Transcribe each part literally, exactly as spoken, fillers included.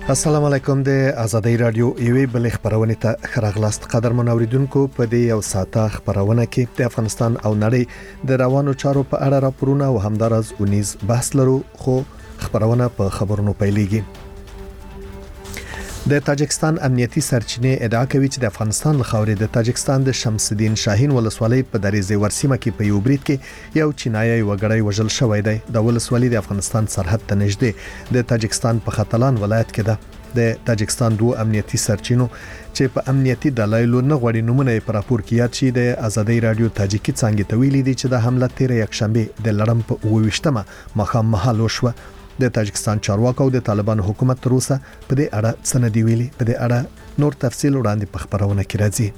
السلام علیکم د آزادۍ رادیو ایوي بل خبرونه ته خراغلاست قدرمن اوریدونکو په دې یو ساعته خبرونه کې د افغانستان او نړۍ د روانو چارو په اړه راپورونه او همدارز اونیز بحث لرو خو خبرونه په خبرونو پیلېږي. د تاجکستان امنیتي سرچینې ادعا کوي چې د افغانستان لخوا د تاجکستان د شمس الدین شاهین ولسوالۍ په دریزه ورسیمه کې په یو برید کې یو چینایي وګړی وژل شوی دی. د ولسوالۍ د افغانستان سرحد ته نږدې د تاجکستان په ختلان ولایت کې ده. د تاجکستان دوه امنیتي سرچینو چې په امنیتي دلایلو نه غوړي نمونه پر راپور کې یاد شي د آزادۍ رادیو تاجیکی څنګه تویل دي چې د حمله تیر یک شنبه د لړم په اوويشتمه مخام محل وشو. د تاجکستان چارواکو او د طالبان حکومت تر اوسه په دې اړه څه نه دی ویلي. په دې اړه نور تفصیل وړاندې په خبرونه کې راځي.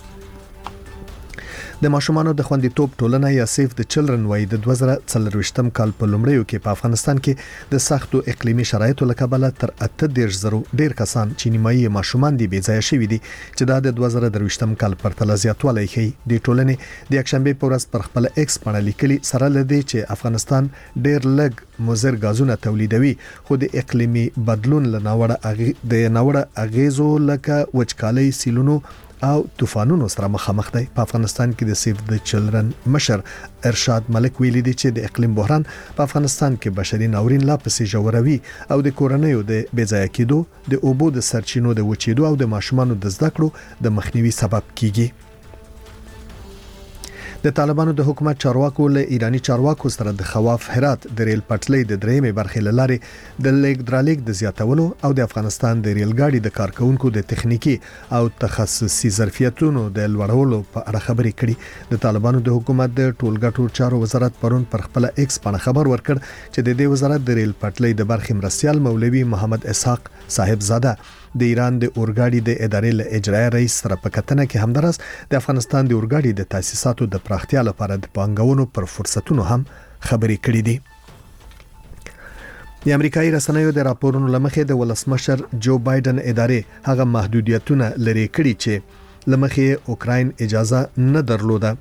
د ماشومانو د خوندیتوب ټولنه یا سیف د چلډرن وای د دوه زره څلرويشتم کال په لومړیو کې په افغانستان کې د سختو اقلیمي شرایطو له کبله تر اته دیرش زره ډیر کسان چې نیمایي ماشومان دي بې ځای شوي دي چې دا د دوه زره درويشتم کال پر تل زیاتوالی کوي. د ټولنې د یکشنبه په ورځ پر خپل ایکس باندې لیکلي سره لدی چې افغانستان ډیر لږ مضر غازونه تولیدوي خو د اقلیمي بدلون له ناوړه اغي د ناوړه اغیزو لکه وچکالي سیلونو او طوفانونو سره مخامخ دی. په افغانستان کې د سیف د چلډرن مشر ارشاد ملک ویلي دی چې د اقلیم بحران په افغانستان کې بشري ناورین لا پسې جوړوي او د کورنیو د بېځایه کېدو د اوبو د سرچینو د وچېدو او د ماشومانو د زده کړو د مخنیوي سبب کیږي. د طالبانو د حکومت چارواکو له ایرانی چارواکو سره د خواف هرات د ریل پټلۍ د درېمې برخې لارې د لیک درالیک د زیاتولو او د افغانستان د ریل ګاډي د کارکونکو د تخنیکی او تخصصي ظرفیتونو د لوړولو په اړه خبرې کړي. د طالبانو د حکومت د ټولګټو چارو وزارت پرون پر خپل ایکس باندې خبر ورکړ چې د دې وزارت د ریل پټلۍ د برخې مرستيال مولوي محمد اسحاق صاحب زاده د ایران د اورګاډي د ادارې له اجرایي رئیس سره په کتنه کې همدارس د افغانستان د اورګاډي د تاسیساتو د پراختیا لپاره د پانګونو پر فرصتونو هم خبرې کړې دي. د امریکایي رسنیو د راپورونو لمخې د ولسمشر جو بایدن ادارې هغه محدودیتونه لري کړي چې لمخې اوکراین اجازه نه درلوده.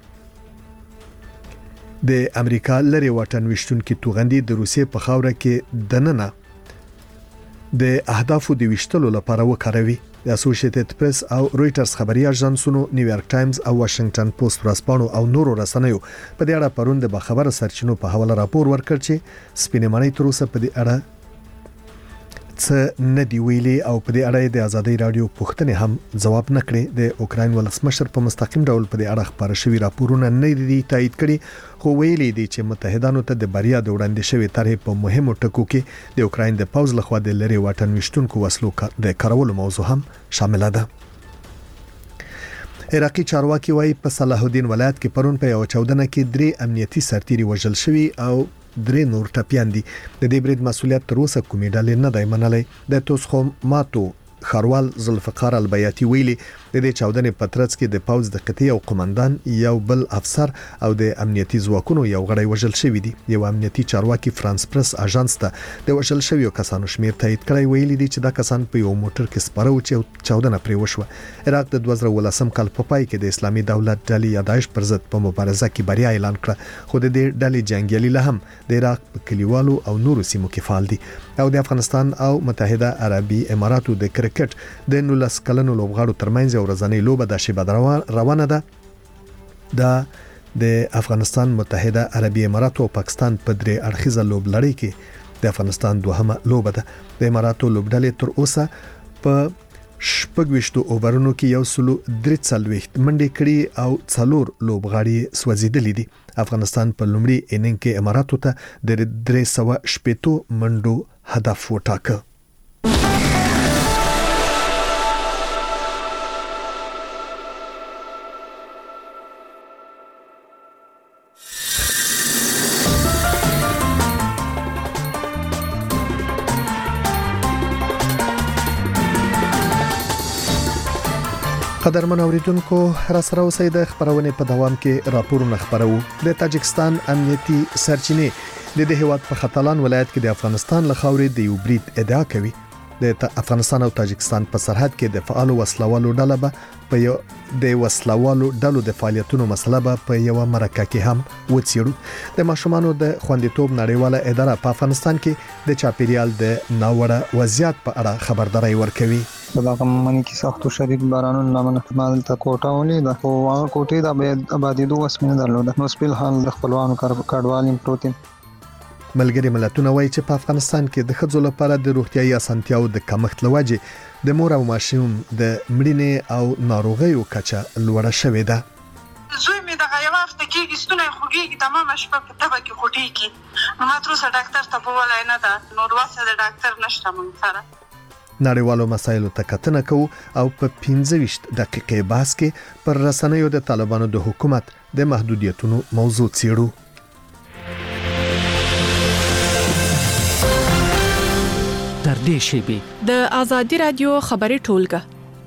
د امریکا لري واټن وشتونکو توغندي د روسیې په خاوره کې دننه د اهدافو د وشتلو لپاره وکاروي. د اسوسییټډ پریس او رويټرز خبري اژانسونو نیویارک ټایمز او واشنگټن پوسټ ورسپانو او نورو رسنیو په دې اړه پرون د خبره سرچینو په حواله راپور ورکړ چې سپینمنۍ تر اوسه په دې اړه څه نه دی ویلي او په دې اړه د آزادۍ رادیو پوښتنې هم جواب نه کړي. د اوکراین ولسمشر په مستقیم ډول په دې اړه خبره شوی راپورونه نه دي تایید کړي خو ویلي دي چې متحدانو ته د بریا د وړاندې شوی طرح په مهمو ټکو کې د اوکراین د پوز لخوا د لری واټن وشتونکو وسلو د کارولو موضوع هم شامل ده. عراقي چارواکي وايي په صلاح الدین ولایت کې پرون په یو چاودنه کې درې امنیتي سرتیري وژل شوي او درې نور ټپيان دي. د دې برید مسولیت تر اوسه کومې ډلې نه دی منلای. د توسخو ماتو خروال ذوالفقار البیاتی ویلي د دې چاودنې په ترڅ کې د پوز د قطعي او قومندان یو بل افسر او د امنیتي ځواکونو یو غړی وژل شوی دی. یو امنیتي چارواکي فرانس پریس اژانس ته د وژل شویو کسانو شمیر تایید کړی ویلي دی چې دا کسان په یو موټر کې سپاره و چې چاودنه پرې وشوه. عراق د دوه زره ولسم کال په پای کې د اسلامي دولت ډلې یا داعش پر ضد په مبارزه کې بریا اعلان کړه خو د دې ډلې جنگیالي له هم د عراق په کلیوالو او نورو سیمو کې فعال دي او د افغانستان او متحده عربي اماراتو د کرکټ د نولس کلنو لوبغاړو ترمنځ یو ورځنی لوبه د شیبه روانه ده. د افغانستان متحده عربي اماراتو او پاکستان په درې اړخیزه لوبلړۍ کې د افغانستان دوهمه لوبه ده. د اماراتو لوبډلې تر اوسه په شپږويشتو اوورونو کې یو سلو درې څلويخت منډې کړي او څلور لوبغاړي سوځیدلي دي. افغانستان په لومړي اننګ کې اماراتو ته د درې سوه شپږ منډو هدف وټاکه. قدرمن اوریدونکو را سره اوسئ د خبرونه په دوام کې راپورونه خبرو. د تاجکستان امنیتي سرچینې د دې هیواد په ختلان ولایت کې د افغانستان له خاورې د یو برید ادعا کوي. د افغانستان او تاجکستان په سرحد کې د فعال وسلوالو ډله به په یو د وسلوالو ډلو د فعالیتونو مسله به په یو مرکه کې هم وڅېړو. د ماشومانو د خوندیتوب نړیواله اداره په افغانستان کې د چاپیریال د ناوړه وضعیت په اړه خبرداري ورکوي. دا کومه کې سخت او شدید بارانونو لامل احتمال ته کوټه ولې د هغه کوټې د آبادی دوه وسمنه درلوده. نو سپیل حال د خپلوانو کډوالین پروتین ملګری ملتونه وایي چې په افغانستان کې د ښځو لپاره د روغتيایي اسانتیاو د کمښت لوجې د مور او ماشوم د مړینې او ناروغیو کچه لوړه شوې ده. زوی مې د غیاب هفته کې ستونه خوږیږي تمام شپه په تبه کې خوټیږي. نو ما تر اوسه ډاکټر ته په ولای نه ده. نو وروسته د ډاکټر نشته مونږ سره. نړیوالو مسایلو ته کتنه کوو او په پنځه ویشت دقیقې بحث کې پر رسنیو د طالبانو د حکومت د محدودیتونو موضوع څیړو. تر دې شیبې د ازادي رادیو خبري ټولګه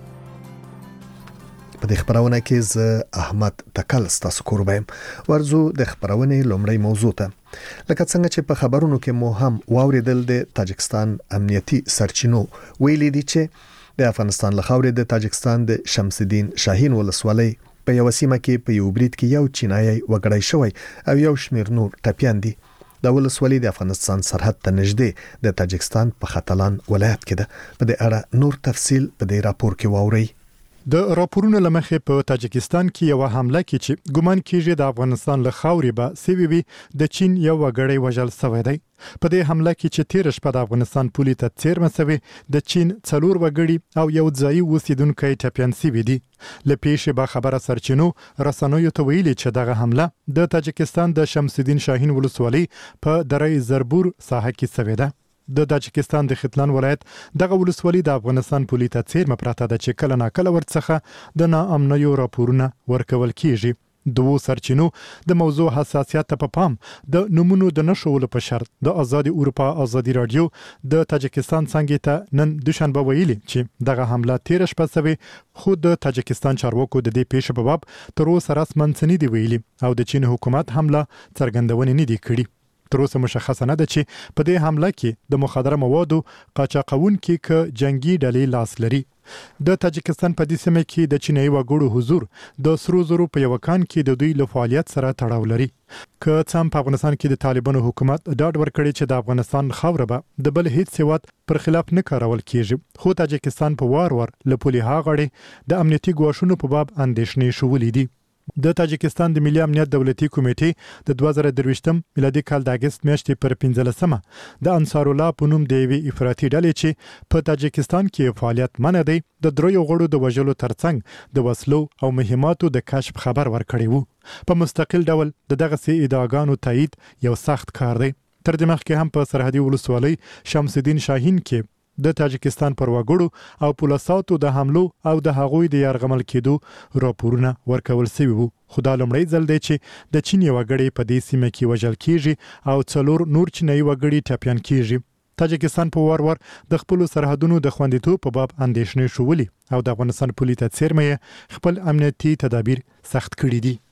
په دې خبرونه کې ز احمد تکل ستاسو کوربم ورزو د خبرونه لومړی موضوع ته لکه څنګه چې په خبرونو کې مو هم واوریدل د تاجکستان امنیتي سرچینو ویلي دي چې د افغانستان له خاورې د تاجکستان د شمس الدین شاهین ولسوالۍ په یو سیمه کې په یو برید کې یو چینایي وګړی شوی او یو شمیر نور ټپیان دي. د ولسوالۍ د افغانستان سرحد ته نږدې د تاجکستان په ختلان ولایت کې ده. په دې اړه نور تفصیل په دې راپور کې واورئ. د راپورونو لمخې په تاجکستان کې یو حمله کې چې ګومان کیږي د افغانستان له خاورې به سی وی وی د چین یو وګړی وژل شوی دی. په دې حمله کې چې تیر شپه د افغانستان پولیس ته څیرمه شوی د چین څلور وګړي او یو ځای اوسیدونکو ټپیان شوی دي. له پیښې به خبره سرچینو رسنیو ته ویلي چې دغه حمله د تاجکستان د شمس الدین شاهین ولسوالۍ په درې زربور ساحه کې شوی ده. د تاجکستان د ختلان ولایت دغه ولسوالۍ د افغانستان پولیس ته څیرمه پراته ده چې کله ناکله ورڅخه د ناامنیو راپورونه ورکول کیږي. دوه سرچینو د موضوع حساسیت ته په پام د نمونو د نشولو په شرط د آزادي اروپا آزادي رادیو د تاجکستان څنګه ته نن دوشنبه ویلي چې دغه حمله تیر شپه شوی خو د تاجکستان چارواکو د دې پیښې په باب تر اوسه رسماً څه نه دی ویلي او د چین حکومت حمله څرګندونه نه دی کړې. تر اوسه مشخصه نه ده چې په دې حمله کې د مخدره موادو قاچاقونکو ک جنگي ډلې لاس لري. د تاجکستان په دې سیمه کې د چینایي وګړو حضور د سرو زرو په یو کان کې د دوی له فعالیت سره تړاو لري. که څم په افغانستان کې د طالبانو حکومت ډاډ ورکړي چې د افغانستان خاوره به د بل هیڅ هیواد پر خلاف نه کارول کیږي. خو تاجکستان په وار وار له پولي هاغړي د امنیتي ګواښونو په باب اندېښنې شولې دي. د تاجکستان د ملي امنیت دولتي کمیټې د دوه زره درویشتم میلادي کال د اگست میاشتې پر پنځلسمه د انصار الله په نوم د یوې افراطي ډلې چې په تاجکستان کې فعالیت منع دی د دریو غړو د وژلو ترڅنګ د وسلو او مهماتو د کشف خبر ورکړی وو. په مستقل ډول د دغه سي ادعاګانو تایید یو سخت کار دی. تر دې مخکې هم په سرحدي ولسوالۍ شمس الدین شاهین کې د تاجکستان پر وګړو او پولیساتو د حملو او د هغوی د يرغمل کېدو راپورونه ورکول شوی وو. خدا لمړی ځل دی چې د چین یو وګړی په دې سیمه کې وژل کیږي او څلور نور چینایي وګړي ټپیان کیږي. تاجکستان په وار وار د خپل سرحدونو د خوندیتوب په باب اندېښنې شولې او د افغانستان پولیس ته څیرمه خپل امنیتي تدابیر سخت کړي دي.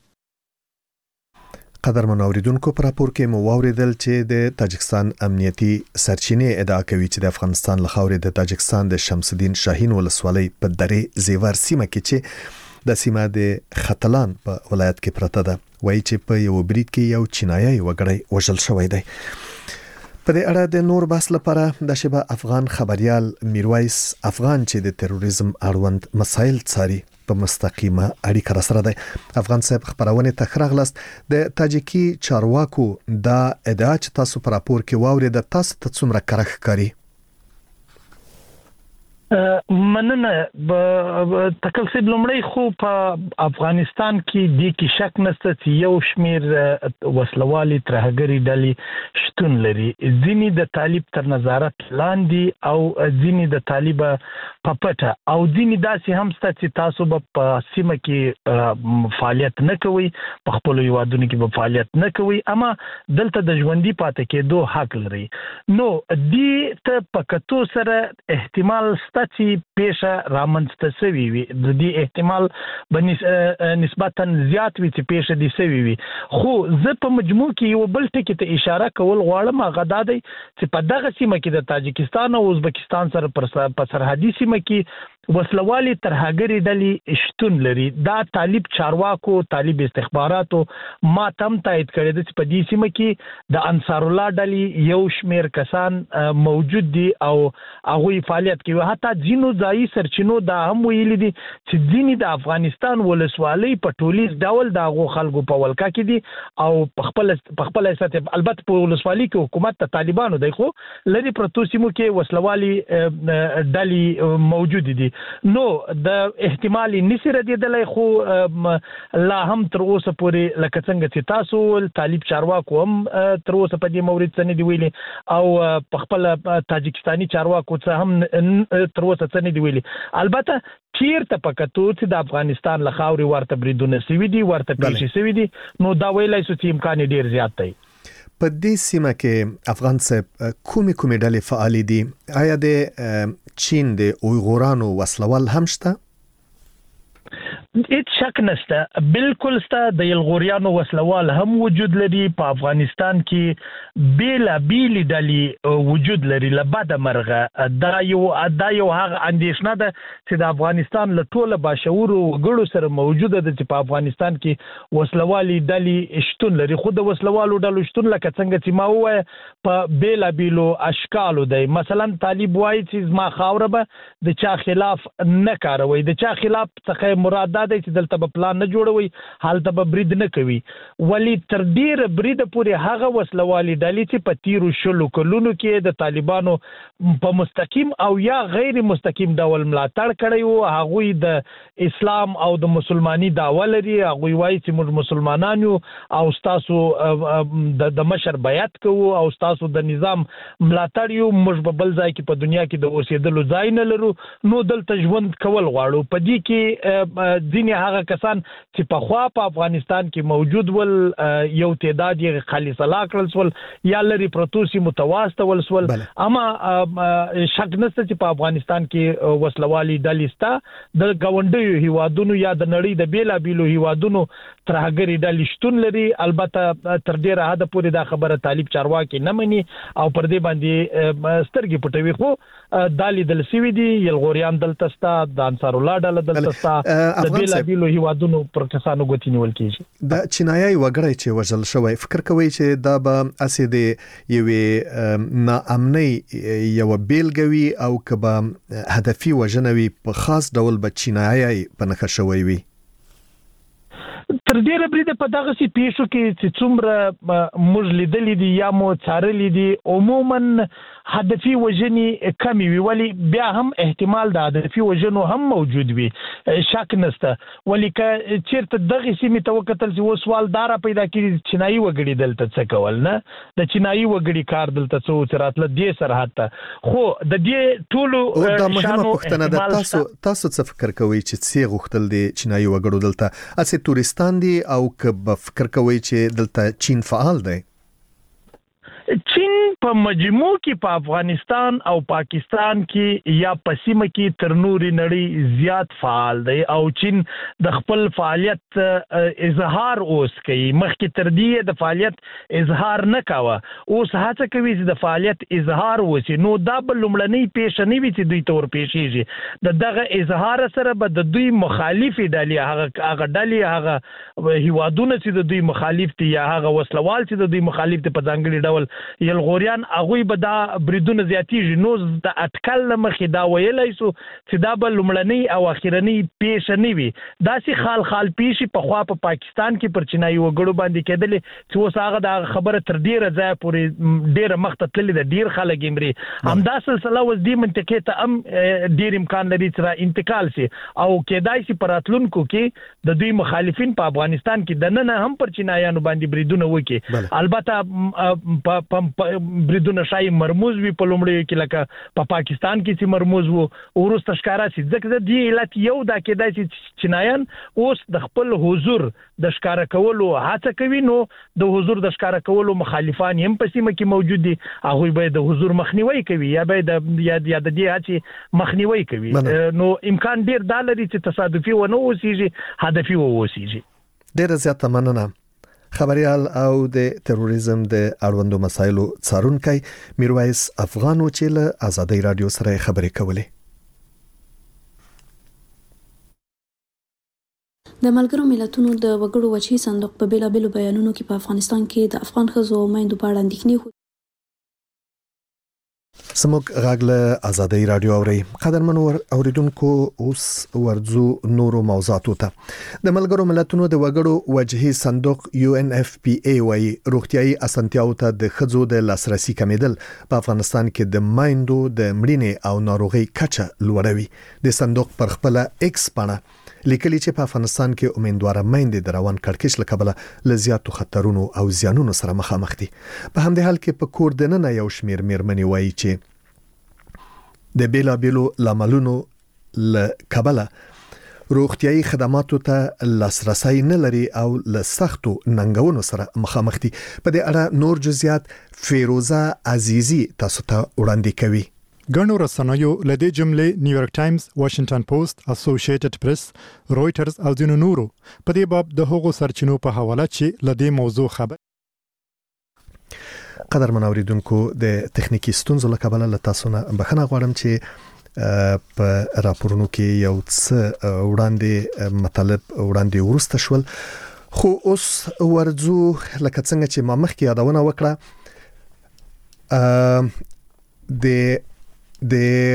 قدرمن اوریدونکو پر راپور کې مو واوریدل چې د تاجکستان امنیتي سرچینې ادعا کوي چې د افغانستان له خاورې د تاجکستان د شمس الدین شاهین ولسوالۍ په درې زیور سیمه کې چې د سیمه د ختلان په ولایت کې پرته ده وایي چې په یو برید کې یو چینایي وګړی وژل شوی دی. په دې اړه د نور بحث لپاره د شبه افغان خبريال میرویس افغان چې د تروریزم اړوند مسایل څاري په مستقیمه اړیکه را سره ده. افغان صاحب خبرونه ته خراغلاست د تاجیکی چارواکو دا ادعا چې تاسو پر راپور کې واوري د تاسو ته څومره کرخ کاری مننه تکل سیب لمړی خو په افغانستان کې د کی شک نشته چې یو شمیر وسلوالي ترهګری ډلې شتون لري. ځینې د طالب تر نظارت لاندې او ځینې د طالب په پټه او ځینې داسې هم ست چې تاسو په سیمه کې فعالیت نه کوي په خپل یوادونو کې په فعالیت نه کوي اما دلته د ژوندۍ پاتې کېدو حق لري. نو دې ته په کتو سره احتمال ست شته چې پیښه رامنځته شوې وي د دې احتمال به نسبتا زیات وي چې پیښه دي شوې وي خو زه په مجموع کې یو بل ټکي ته اشاره کول غواړم هغه دا دی چې په دغه سیمه کې د تاجکستان او ازبکستان سره په سرحدي سیمه کې وسلوالي ترهګري ډلې شتون لري دا طالب چارواکو طالب استخباراتو ما تم تایید کړی د په دې سیمه کې د انصار الله ډلې یو شمیر کسان موجود دي او هغه فعالیت کوي حتی ځینو ځایي سرچینو دا هم ویلي دي چې ځینې د افغانستان ولسوالۍ په ټولیز ډول د هغو خلکو په ولکه کې دي او په خپل په خپل اساس البته په ولسوالۍ کې حکومت د طالبانو دی خو لري پروتو سیمو کې وسلوالي ډلې موجود دي نو د احتمال نسی ردیدلای خو لا هم تر اوسه پورې لکه څنګه چې تاسو طالب چارواکو هم تر اوسه په دې مورید څه نه دی ویلي او په خپل تاجکستاني چارواکو څه هم تر اوسه څه نه دی ویلي البته چیرته پکتو چې د افغانستان له خاورې ورته بریدونه سوي دي ورته پیښې سوي دي نو دا ویلای شو چې امکان ډیر زیات دی په دې سیمه کې افغان صاحب کومې کومې ډلې فعال دي آیا د چین د اویغورانو وسلوال هم شته هیڅ شک نشته بالکل ستا د یلغوریانو وسلوال هم وجود لري په افغانستان کې بیلا بیلی ډلې وجود لري لبد مرغه دا یو دا یو هغه اندیشنه ده چې د افغانستان له ټوله باشعور وګړو سره موجوده ده چې په افغانستان کې وسلوالي ډلې شتون لري خو د وسلوالو ډلو شتون لکه څنګه چې ما وویل په بیلا بیلو اشکالو دی مثلا طالب وایي چې ما خاوره به د چا خلاف نه کاروي د چا خلاف څخه مراد دا دی چې دلته به پلان نه جوړوي حالته به برید نه کوي ولی تر ډیره برید پورې هغه وسلوالي ډلې چې په تیرو شلو کلونو کې د طالبانو په مستقیم او یا غیر مستقیم ډول ملاتړ کړی وو هغوی د اسلام او د مسلمانۍ دعوه لري هغوی وایي چې موږ مسلمانان یو او تاسو د مشر بیعت کوو او تاسو د نظام ملاتړ یو موږ په بل ځای کې په دنیا کې د اوسېدلو ځای نه لرو نو دلته ژوند کول غواړو په دې کې ځینې هغه کسان چې په خوا په افغانستان کې موجود ول یو تعداد یې خالص الله کړل سول یا لري پروتوسی متواستول سول اما شک نشته چې په افغانستان کې وسلوالي ډلې سته د ګاونډیو هیوادونو یا د نړۍ د بیلا بیلو هیوادونو ترهګري ډلې شتون لري البته تر ډیره حد پورې دا خبره طالب چارواکي نه مني او پر دې باندې سترګې پټوي خو دالې دل سوي دي یلغوریان دلته ستا د انصار الله ډله دلته ستا د بیلا بیلو هیوادونو پر کسانو غوتی نیول کیږي د چینایي وګړي چې وژل شوی فکر کوي چې دا به اسې د یوې ناامنۍ یو بیلګوي او کبه هدفي وژنوي په خاص ډول به چینایي په نخښه شوی وي تر ډیره بریده په دغه سي پیښو کې چې څومره موږ لیدلې دي یا مو څارلې دي عموما هدفي وژنې کمی وي ولی بیا هم احتمال د هدفي وژنو هم موجود وي شک نشته ولی که چیرته دغه سیمې ته وکتل چې وسوال دارا پیدا کړي چینایي وګړي دلته څه کول نه د چینایي وګړي کار دلته څو چراتله دې سرحد ته خو د دې ټولو دا مهمه پوښتنه ده تاسو تاسو څه فکر کوئ چې څه غوښتل دي چینایي وګړو دلته اسې تورستان دي او که فکر کوئ چې دلته چین فعال دی چین په مجموع کې په افغانستان او پاکستان کې یا په سیمه کې تر نوري نړۍ زیات فعال دی او چین د خپل فعالیت اظهار اوس کوي مخکې تر دې د فعالیت اظهار نه کاوه اوس هڅه کوي چې د فعالیت اظهار وشي نو دا بل لمړنۍ پیښه نه وي چې دوی تور پیښیږي د دغه اظهار سره به د دوی مخالفي ډلې هغه هغه ډلې هغه هیوادونه چې د دوی مخالف دي یا هغه وسلوال چې د دوی مخالف دي په ځانګړي ډول یلغوریان هغه به دا بریدونه زیاتیږي نو د اټکل مخې دا ویلای سو چې دا به لمړنۍ او اخیرنۍ پیښه نه وي دا سي خال خال پیښه په خوا په پاکستان کې پر چینایي وګړو باندې کېدل چې اوس هغه د خبره تر ډیره ځای پورې ډیره مخته تللی د ډیر خلک امري همدا سلسله وز دي منطقې ته هم ډیر امکان لري چې انتقال شي او کېدای شي پراتلونکو کې د دوی مخالفین په افغانستان کې د نن هم پر چینایانو باندې بریدونه وکړي البته بریدونه شای مرموز وي په لومړیو کې لکه په پاکستان کې چې مرموز وو ورسته ښکارا شي ځکه د علت یو دا کېدای چې چینایان اوس د خپل حضور د ښکارا کولو هڅه کوي نو د حضور د ښکارا کولو مخالفان هم په سیمه کې موجود دي هغه به د حضور مخنیوي کوي یا به د یا د دې هڅې مخنیوي کوي نو امکان ډیر دا لري چې تصادفي و نه اوسېږي هدفي و اوسېږي. ډیره زیاته مننه. خبريال او د تروریزم د اړوندو مسایلو څارونکي میرویس افغان چې له آزادۍ رادیو سره خبرې کولې. د ملګرو ملتونو د وګړو وچی صندوق په بیلابېلو بیانونو کې په افغانستان کې د افغان ښځو او میندو په اړه اندېښنې سموږ غاغله آزادۍ رادیو اوري. قدرمن اوریدونکو اوس ورځو نورو موضوعاتو ته. د ملګرو ملتونو د وګړو وجهي صندوق یو ان اف پی ای وايي روغتيایي اسانتیاو ته د خځو د لاسرسي کمیدل په افغانستان کې د مایندو د مړینې او ناروغي کچه لوړوي. د صندوق پر خپل ایکس باندې لیکلي چې په افغانستان کې امیدواره میندې د روان کړکېچ له کبله لزیاتو خطرونو او زیانونو سره مخامخ دي. په همدې حال کې په کور دننه یو شمیر میرمنې وایي چې د بیلا بیلو لاملونو له کبله روغتيایي خدماتو ته لاسرسي نه لري او له سختو ننګونو سره مخامخ دي. په دې اړه نور جزئیات فیروزه عزیزی تاسو ته وړاندې کوي. ګڼو رسنیو لدې جملې نیویارک ټایمز، واشنگټن پوسټ، اسوسییټډ پریس، رويټرز او ځینو نورو په دې باب د هغو سرچینو په حواله چې لدې موضوع خبر. قدر منوریدونکو د تخنیکی ستونزو له کبله له تاسو نه بخښنه غواړم چې په راپورونو کې یو څه وړاندې مطلب وړاندې ورسته شول خو اوس ورځو لکه څنګه چې ما مخکې یادونه وکړه د د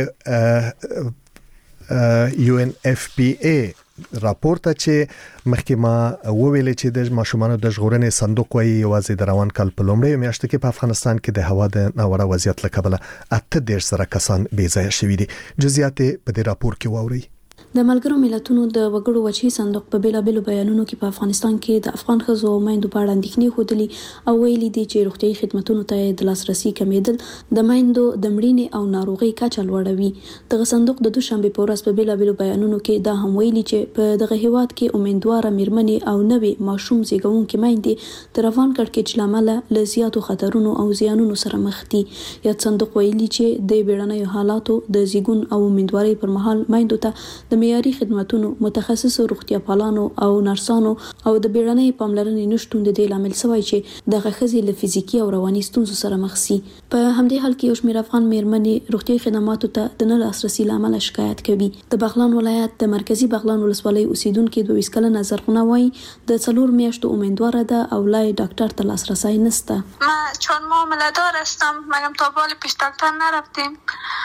یو ان اف پی ای راپورته چې مخکې ما وویل چې د ماشومانو د ژغورنې صندوق وايي یوازې د روان کال په لومړۍ میاشت کې په افغانستان کې د هوا د ناوړه وضعیت له کبله اته دېرش سره کسان بې ځایه شوي دي. جزئیات په دې راپور کې واورئ. د ملګرو ملتونو د وګړو وچی صندوق په بیلابېلو بیانونو کې په افغانستان کې د افغان ښځو او میندو په اړه اندېښنې ښودلې او ویلي دي چې روغتیايي خدماتو ته د لاسرسي کمیدل د میندو د مړینې او ناروغي کچه لوړوي. دغه صندوق د دوشنبه په ورځ په بیلابېلو بیانونو کې دا هم ویلي چې په دغه هیواد کې امیدواره میرمنې او نوې ماشوم زیږونکې میندې د روان کړکېچ لامل له زیاتو خطرونو او زیانونو سره مخ دي. یا صندوق ویلي چې د بیړنیو حالاتو د زیږون او امیدوارۍ پر مهال میندو ته د معیاري خدماتونو متخصصو روغتیا پالانو او نرسانو او د بیړنۍ پاملرنې نشټون د دې لامل شوی چې د غخزي له فزیکی او رواني ستونزو سره مخ شي. په همدې حال کې یو شمېر افغان میرمنې روغتیايي خدماتو ته د نه لاسرسي لامل شکایت کوي. د بغلان ولایت د مرکزی بغلان ولسوالۍ اوسیدونکو دوه ویس کلنه زرغونه وایي د څلور میاشتو امیدواره ده او لای ډاکټر ته لاسرسی نشته. ما چون معامله‌دار هستم مگم تا بال پیش دکتر نرفتیم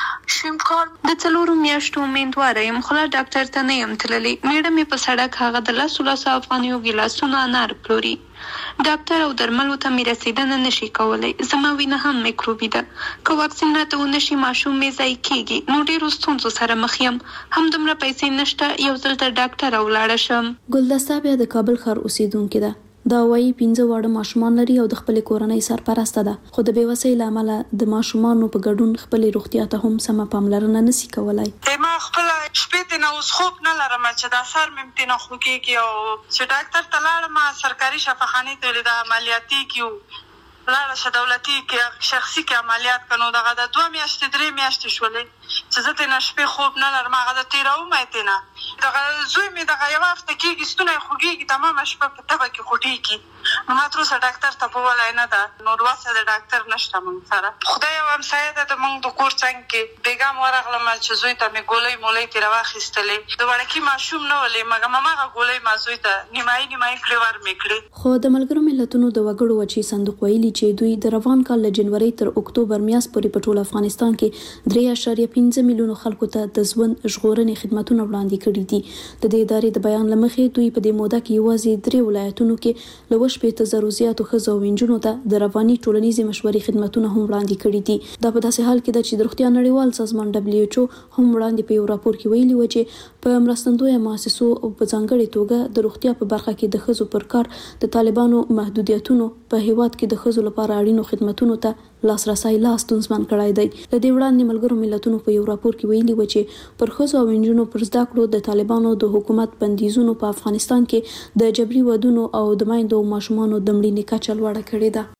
شیم کار د څلور میاشتو امیدواره یم خو ډاکټر ته نه یم تللی. میډم په سړک هغه د لاسو لاسو افغانیو ګلاسونه انار پلوري. ډاکټر او درملو ته مې رسیدنه نشي کولای. زما وینه هم میکروبي ده. که واکسین راته ونشي ماشوم مې ضایع کیږي. نو ډېرو ستونزو سره مخ یم. همدومره پیسې نشته یو ځل د ډاکټر ولاړه شم. ګلدسته بیا د کابل ښار اوسیدونکې ده. دا وایي پنځه واړه ماشومان لري او د خپل کورنۍ سرپرسته ده خو د بیوسۍ له امله د ماشومانو په ګډون خپل روغتیا ته هم سمه پاملرنه نشي کولای. ما خپل شپې ته نو خوب نه لرم چې دا سر مې امتنه خو کې او چې ډاکټر ته لاړم سرکاري شفاخانه ته د عملیاتي کیو لاړه ش دولتي کې شخصي کې عملیات کنو دغه د دوه میاشتې درې میاشتې شولې چې زه ته نشپې خوب نه لرم هغه د تیرو مې ته نه دغه زوی مې دغه یو وخت کې ستونه خوږي تمام شپه په تبه کې خوټي کې نو ما تر اوسه ډاکټر ته په ولای نه ده نو وروسته د ډاکټر نشته مونږ سره خدای او هم ساده د مونږ د کور څنګه کې بیګم ورغلم چې زوی ته مې ګولې مولې تیر واخیستلې د وړکی ماشوم نه ولې مګه ماما ګولې ما زوی ته نیمای نیمای کړې ور مې کړې. خو د ملګرو ملتونو د وګړو وچی صندوق ویلي چې دوی د روان کال له جنوري تر اکتوبر میاشت پورې په ټول افغانستان کې درې اعشاریه پنځه میلیونه خلکو ته د ژوند ژغورنې خدماتونه وړاندې کړي دي. د دې ادارې د بیان لمخې دوی په دې موده کې یوازې درې ولایتونو کې له شپږ زره زیاتو ښځو او نجونو ته د رواني ټولنیزې مشورې خدماتونه هم وړاندې کړي دي. دا په داسې حال کې ده چې د روغتیا نړیوال سازمان دبليو ایچ او هم وړاندې په یو راپور کې ویلي و چې په مرستندوی مؤسسو او په ځانګړي توګه د روغتیا په برخه کې د ښځو پر کار د طالبانو محدودیتونو په هیواد کې د ښځو لپاره اړینو خدماتو ته لاسرسي لا ستونزمن کړای دی. د دې وړاندې ملګرو ملتونو په یو راپور کې ویلي و چې پر ښځو او نجونو پر زده کړو د طالبانو د حکومت بندیزونو په افغانستان کې د جبري ودونو او د میندو او ماشومانو د مړینې کچه لوړه کړې ده.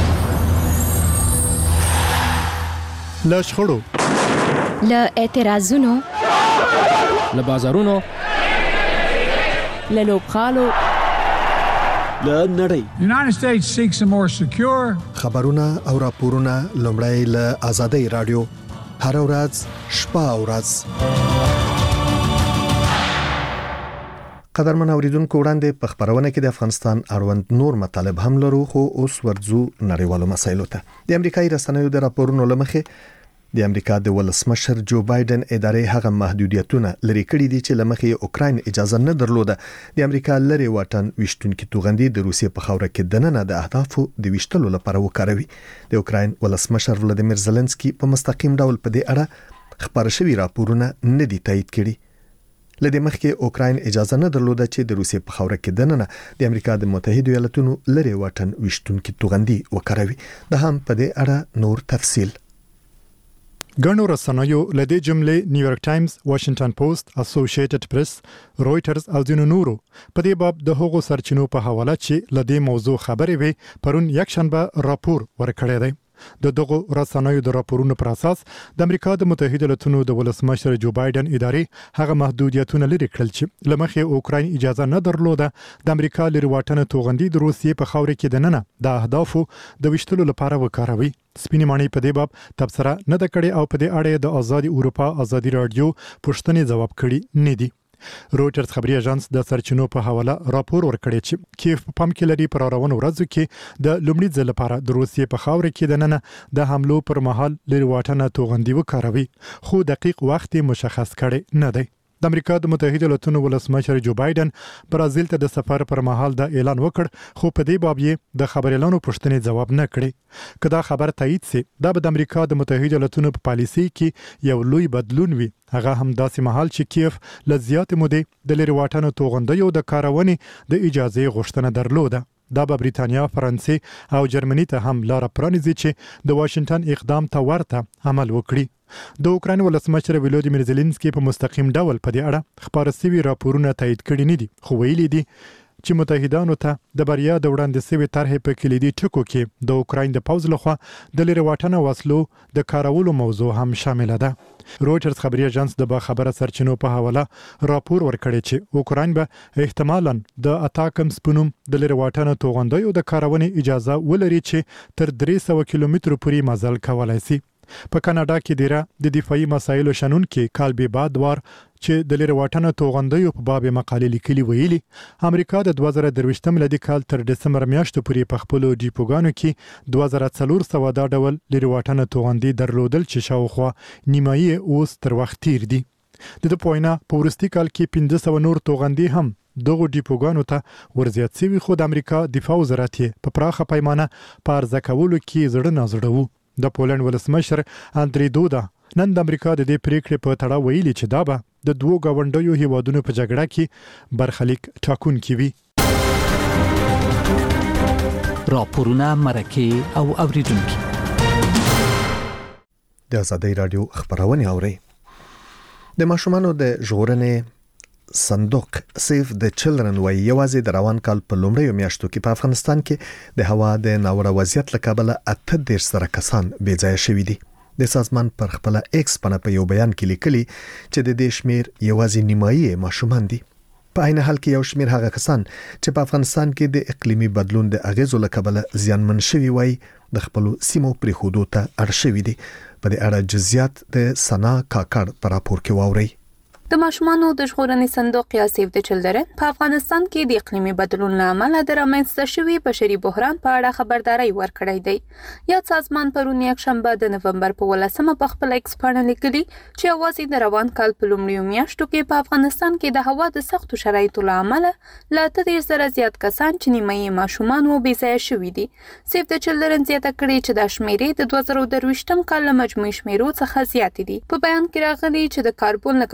له شخړو، له اعتراضونو، له بازارونو، له لوبغالو، له نړۍ. United States seeks a more secure. خبرونه او راپورونه لومړی له آزادۍ رادیو هر ورځ شپه او ورځ. قدرمن اوریدونکو وړاندې په خبرونه کې د افغانستان اړوند نور مطالب هم لرو، خو اوس ورځو نړیوالو مسایلو ته. د امریکایي رسنیو د راپورونو لمخې د امریکا د ولسمشر جو بایدن ادارې هغه محدودیتونه لري کړي دي چې لمخې اوکراین اجازه نه درلوده د امریکا لري واټن وشتونکو توغندي د روسیې په خاوره کې دننه د اهدافو د وشتلو لپاره وکاروي. د اوکراین ولسمشر ولادیمیر زيلنسکي په مستقیم ډول په دې اړه خبر شوی راپورونه نه دي تایید کړي. لدې مخکې اوکراین اجازه نه درلوده چې د روسیې په خاوره کې دننه د امریکا د متحده ایالاتونو لري واټن وشتونکو توغندي وکاروي. د هم په دې اړه نور تفصیل. ګڼو رسنیو لدې جملې نیویارک ټایمز، واشنگټن پوسټ، اسوسییټډ پریس، رويټرز او ځینو نورو په دې باب د هغو سرچینو په حواله چې لدې موضوع خبرې وي پرون یک شنبه راپور ورکړی دی. د دغه رسنیو د راپورونو پر اساس د امریکا د متحده ایالاتونو د ولسمشر جو بایدن ادارې هغه محدودیتونه لري کړل چې لمخې اوکراین اجازه نه درلوده د امریکا لري واټن توغندي د روسیې په خاوره کې دننه د اهدافو د وشتلو لپاره وکاروي. سپینې مانی په دې باب تبصره نه د کړي او په دې اړه د آزادي اروپا آزادي رادیو پوښتنې جواب کړي نه دي. رويټرز خبري اژانس د سرچینو په حواله راپور ورکړی چې کیف په پام کې لري پر روانو ورځو کې د لومړي ځل لپاره د روسیې په خاوره کې دننه د حملو پر مهال لري واټن توغندي وکاروي، خو دقیق وخت مشخص کړي نه دی. د امریکا د متحده ایالاتونو ولسمشر جو بایدن برازیل ته د سفر پر مهال د اعلان وکړ، خو په دې باب یې د خبريالانو پوښتنې جواب نه کړي. کدا خبر تایید سي دا به د امریکا د متحده ایالاتونو په پالیسي کې یو لوی بدلون وي، هغه هم داسې مهال چې کیف ل زیات مودې د لري واټن توغندیو د کارونې د اجازه غوښتنه درلوده. دا به بریتانیا، فرانسې او جرمني ته هم لار پرانیزي چې د واشنگټن اقدام ته ورته عمل وکړي. د اوکراین ولسمشر ولادیمیر زيلنسکي په مستقیم ډول په دې اړه خبر سوي راپورونه تایید کړي نه دي، خو ویلي دي چې متحدانو ته د بریا د وړاندې سوي طرحې په کلیدي ټکو کې د اوکراین د پوځ لخوا د لري واټن وسلو د کارولو موضوع هم شامل ده. رويټرز خبري اژانس د با خبره سرچینو په حواله راپور ورکړی چې اوکراین به احتمالاً د اتاکم سپونوم د لري واټن توغندیو د کارونې اجازه ولري چې تر درې سوه کیلومترو پورې مزل کولای شي. په کاناډا کې دیره د دفاعي مسایلو شنن کې کالبي بادوار چې د لري واټن توغندیو په باب مقالې لیکلي ویلي امریکا د دوه زره درویشتم لدی کال تر دسمبر میاشتې پورې په خپل ډیپوګانو کې دوه زره څلور سوه دا ډول لري واټن توغندي درلودل چې شاوخوا نیمایي اوس تر وخت تیر دي. د د پوینا په ورستي کال کې پنځه سوه نور توغندي هم دغه ډیپوګانو ته ورزیات شوی، خو د امریکا دفاع وزارت په پراخه پیمانه په ارزه کولو کې زړه نازړه وو. د پولند ولسمشر اندری دودا نن د امریکا د دې پریکړې په تړاو ویلي چې دا به د دوو غونډیو هیوادونو په جګړه کې برخلیک ټاکونکي وي. راپورونه، مرکه او اوریدونکي د آزادۍ رادیو خبرونه اوري. د ماشومانو د ژغورنې صندوق سیف د چلډرن وای یوازې د روان کال په لومړیو میاشتو کې په افغانستان کې د هوا د ناوړه وضعیت له کبله اته دېرش سره کسان بې ځایه شوي دي. د سازمان پر خپل ایکس پاڼه په یو بیان کې لیکلي چې د دې شمیر یوازې نیمایي ماشومان دي. په عین حال کې یو شمیر هغه کسان چې په افغانستان کې د اقلیمي بدلون د اغیزو له کبله زیانمن شوي وای د خپل سیمو پرې خودو ته اړ شوي دي. په دې اړه جزئیات د سنا کاکړ په راپور کې واوري. د ماشومانو د ژغورنې صندوق یا سیف د چلډرن په افغانستان کې د اقلیمي بدلون له امله د رامنځته شوي بشري بحران په اړه خبرداري ورکړی دی. یاد سازمان پرون یک شنبه د نومبر په ولسمه په خپل ایکس پاڼه لیکلي چې یوازې د روان کال په لومړیو میاشتو کې په افغانستان کې د هوا د سختو شرایطو له امله له اته دېرش زره زیات کسان چې نیمایي ماشومان وو بې ځایه شوي دي. سیف د چلډرن زیاته کړې چې دا شمیرې د دوه زره درویشتم کال له مجموعي شمیرو څخه زیاتې دي. په بیان کې راغلي چې د کاربن له کم اخراج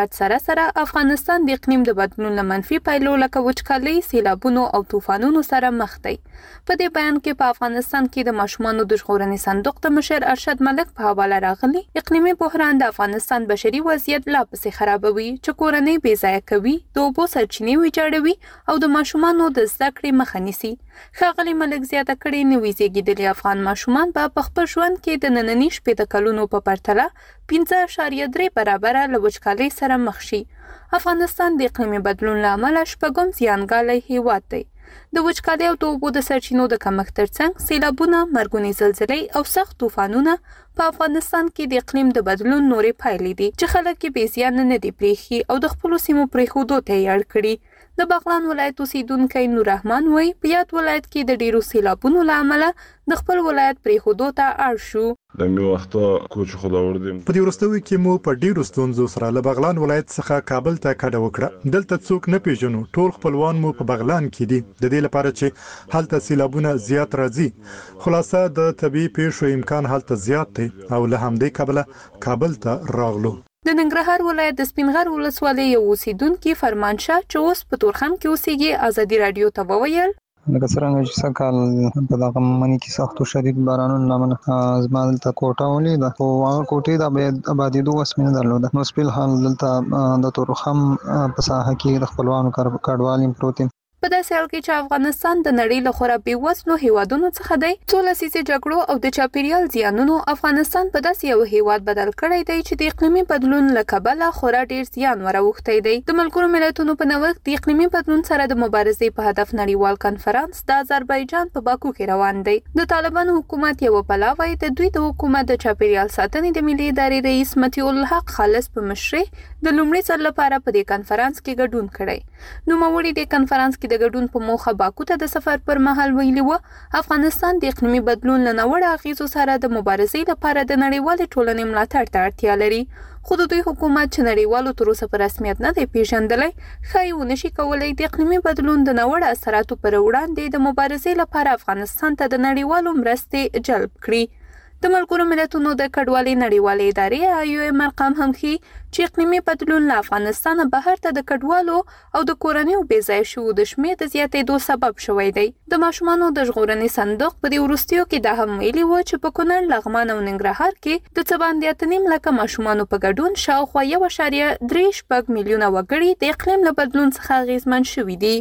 حالت سره سره افغانستان د اقلیم د بدلون له منفي پایلو لکه وچکالي، سیلابونو او طوفانونو سره مخ دی. په دې بیان کې په افغانستان کې د ماشومانو د ژغورنې صندوق د مشر ارشد ملک په حواله راغلي اقلیمي بحران د افغانستان بشري وضعیت لا پسې خرابوي چې کورنۍ بې ځایه کوي، د اوبو سرچینې ویجاړوي او د ماشومانو د زده کړې مخه نیسي. ښاغلي ملک زیاته کړې نوي زیږیدلي افغان ماشومان به په خپل ژوند کې د ننني شپېته کلونو په پرتله پنځه اعشاریه درې برابره له وچکالۍ سره مخ شي. افغانستان د اقلیمي بدلون له امله شپږم زیانګالی هیواد دی. د وچکالۍ او د اوبو د سرچینو د کمښت ترڅنګ سیلابونه، مرګونې زلزلې او سخت طوفانونه په افغانستان کې د اقلیم د بدلون نورې پایلې دي چې خلک یې بې زیانه نه دي پرېښي او د خپلو سیمو پرېښودو ته یې اړ کړي. د بغلان ولایت اوسیدونکی نور رحمان وایي په یاد ولایت کې د ډیرو سیلابونو له امله د خپل ولایت پرېښودو ته اړ شو. د می وخته کوچ خدا وردیم په دې وروستیو کې مو په ډیرو ستونزو سره له بغلان ولایت څخه کابل ته کډه وکړه. دلته څوک نه پیژنو، ټول خپلوان مو په بغلان کې دي، د دې لپاره چې هلته سیلابونه زیات راځي. خلاصه د طبيعي پیښو امکان هلته زیات دی او له همدې کبله کابل ته راغلو. د ننګرهار ولایت د سپینغر ولسوالۍ یو اوسیدونکي فرمانشاه چې اوس په تورخم کې اوسېږي ازادي رادیو ته وویل لکه څرنګه چې سکهال په دغه منی کې سخت او شدید بارانونو لامل زما دلته کوټه ولیده خو هغه کوټې د آبادېدو وس مې نه درلوده. نو سپیل حال دلته د تورخم په ساحه کې د خپلوانو کډوال یم پروت یم. په داسې حال کې چې افغانستان د نړۍ له خورا بېوزلو هیوادونو څخه دی، څو لسیزې جګړو او د چاپیریال زیانونو افغانستان په داسې یو هیواد بدل کړی دی چې د اقلیمي بدلون له کبله خورا ډیر زیان وراوښتی دی. د ملګرو ملتونو په نوښت د اقلیمي بدلون سره د مبارزې په هدف نړیوال کنفرانس د آذربایجان په باکو کې روان دی. د طالبانو حکومت یو پلاوی د دوی د حکومت د چاپیریال ساتنې د ملي ادارې رئیس مطیع الحق خالص په مشرۍ د لومړي ځل لپاره په دې کنفرانس کې ګډون کړی. نوموړي د کنفرانس کې د ګډون په موخه باکو ته د سفر پر مهال ویلي و افغانستان د اقلیمي بدلون له ناوړه اغیزو سره د مبارزې لپاره د نړیوالې ټولنې ملاتړ ته اړتیا لري. خو د دوی حکومت چې نړیوالو تر اوسه په رسمیت نه دی پیژندلی ښایي ونشي کولی د اقلیمي بدلون د ناوړه اثراتو پر وړاندې د مبارزې لپاره افغانستان ته د نړیوالو مرستې جلب کړي. د ملګرو ملتونو د کډوالۍ نړیوالې ادارې آی او ایم ارقام هم ښیي چې اقلیمي بدلون له افغانستانه بهر ته د کډوالو او د کورنیو بې ځایه شوو د شمېر د زیاتېدو سبب شوی دی. د ماشومانو د ژغورنې صندوق په دې وروستیو کې دا هم ویلي و چې په کونړ، لغمان او ننګرهار کې د څه باندې اته نیم لکه ماشومانو په ګډون شاوخوا یو اعشاریه درې شپږ میلیونه وګړي د اقلیم له بدلون څخه اغېزمن شوي دي.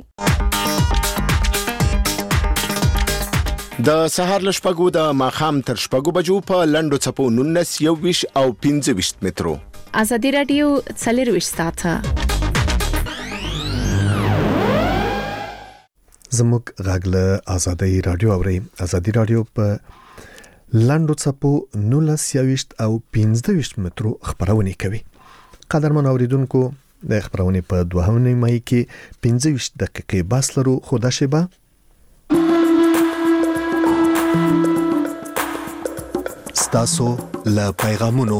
د سهار له شپږو د ماښام تر شپږو بجو په لنډو څپو نولس، یوویشت او پنځه ویشت مترو. ازادي رادیو څلرویشت ساعته زموږ غږ له ازادي رادیو اوري. ازادي رادیو په لنډو څپو نولس، یوویشت او پنځه ویشت مترو خبرونه کوي. قدرمن اوریدونکو، د خبرونه په دوه نیمه کې پنځه ویشت دقیقې بس لرو. خو دا شیبه ستاسو له پیغامونو.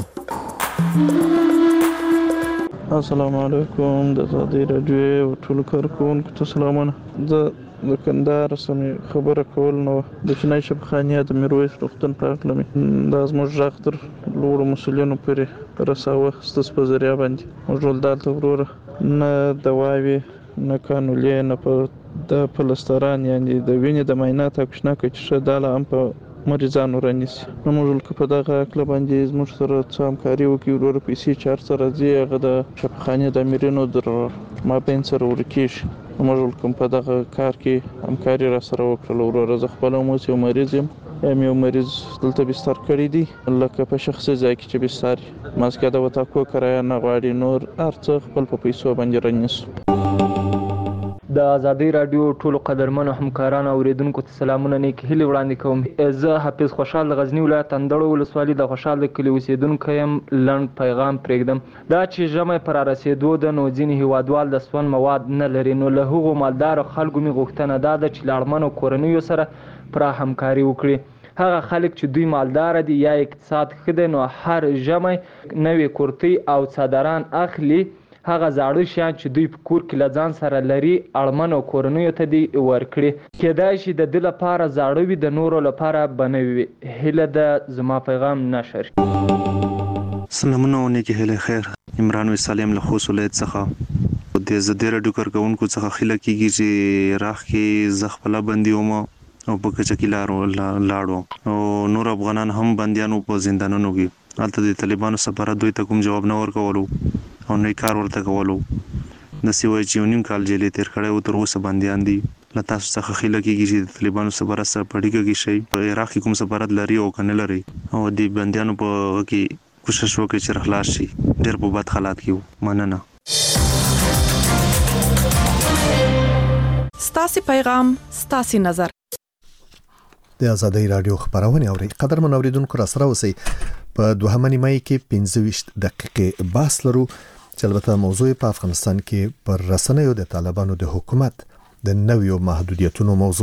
السلام علیکم د ازادي رادیو ټول کارکونکو ته سلامونه. زه د کندهار سمې خبره کول نو د چینای شبخانیه د میرویس روغتون په اړه مې دا زموږ غږ تر لوړو مسؤلینو پورې رساوه ستاسو په ذریعه باندې. موږ ول دلته وروره نه دواوې نه کانولې نه په د پلستران یعنی د وینې د معاینات او کښنه چې شه داله هم په مریضانو رانیسي. نو موږ په دغه عقل باندې زموږ سره څه همکاري وکړي وروره پیسې چار سره ځي هغه د شفاخانې د امیرینو در مابین سره ورکېږي. موږ کوم په دغه کار کې همکاري را سره وکړله وروره. زه خپله هم اوس یو مریض یم، یم یو مریض دلته بستر کړی دی لکه په شخصي ځای کې چې بستر ماسکه د وتاکو کرایه نه غواړي، نور هر څه خپل په پیسو باندې رانیسو. د ازادي رادیو ټولو قدرمنو همکارانو او اوریدونکو ته سلامونه نیک هیلې وړاندې کوم. زه حافظ خوشحال د غزنی ولایت اندړو ولسوالۍ د خوشحال د کلي اوسیدونکی یم. لنډ پیغام پرېږدم. دا چې ژمی پر رسېدو ده نو ځینې هیوادوال د سون مواد نه لري، نو له هغو مالدارو خلکو مې غوښتنه دا ده چې له اړمنو کورنیو سره پوره همکاري وکړي. هغه خلک چې دوی مالدار دي یا اقتصاد ښه دی نو هر ژمی نوې کورتۍ او څادران اخلي. هغه زاړه شیان چې دوی په کور کې له ځان سره لري اړمنو کورنیو ته دي ورکړي. کېدای شي د ده لپاره زاړه وي، د نورو لپاره به نوي وي. هیله ده زما پیغام نشر. سلامونه او نیکې هیلې خیر. عمران وسالم له خصوصیت څخه د زده رډو کارکونکو څخه خله کیږي چې راخ کې زغفله بنديوم او په کچکی لارو لاړو او نور افغانان هم بنديانو په زندانونو کې البته د طالبانو سفارت دوی ته کوم جواب نه ورکولو او نه کار ورته کولو د سیوای چې نیم کال جیلې تیر کړي او تر اوسه بنديان دي لته څخه خله کیږي چې د طالبانو سفارت سره پړیږي کې شي په عراق کې کوم سفارت لري او کنه لري او د بنديانو په کې کوشش وکړي چې خلاص شي ډېر په بد حالات کې مننه ستاسو پیغام ستاسو نظر د ازادي رادیو خبرونه اوري قدر منوریدونکو را سره اوسئ په دوهمه نیمه کې پنځه ویشت دقیقې باس لرو چې البته موضوع په افغانستان کې پر رسنیو د طالبانو د حکومت د نویو محدودیتونو موضوع